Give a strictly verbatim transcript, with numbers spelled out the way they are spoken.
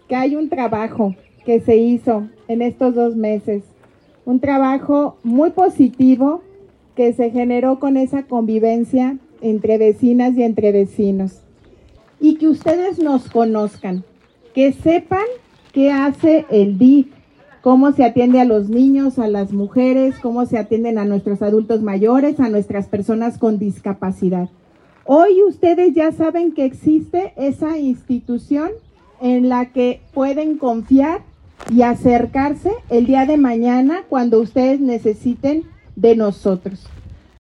que hay un trabajo que se hizo en estos dos meses, un trabajo muy positivo que se generó con esa convivencia entre vecinas y entre vecinos. Y que ustedes nos conozcan, que sepan qué hace el D I F, cómo se atiende a los niños, a las mujeres, cómo se atienden a nuestros adultos mayores, a nuestras personas con discapacidad. Hoy ustedes ya saben que existe esa institución en la que pueden confiar y acercarse el día de mañana cuando ustedes necesiten de nosotros.